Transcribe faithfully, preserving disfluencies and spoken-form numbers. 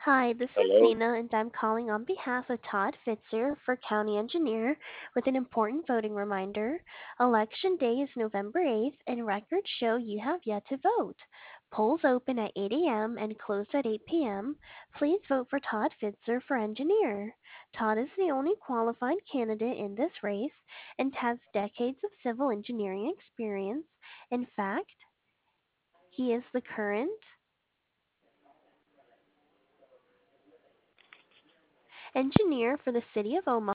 Hi, this is Hello. Zena, and I'm calling on behalf of Todd Fitzer for County Engineer with an important voting reminder. Election Day is November eighth, and records show you have yet to vote. Polls open at eight a m and close at eight p m. Please vote for Todd Fitzer for Engineer. Todd is the only qualified candidate in this race and has decades of civil engineering experience. In fact, he is the current engineer for the city of Omaha